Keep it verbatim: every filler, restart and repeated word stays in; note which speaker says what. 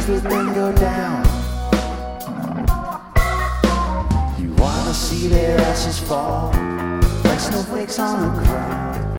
Speaker 1: everything go down. You wanna see their ashes fall like snowflakes on a cloud.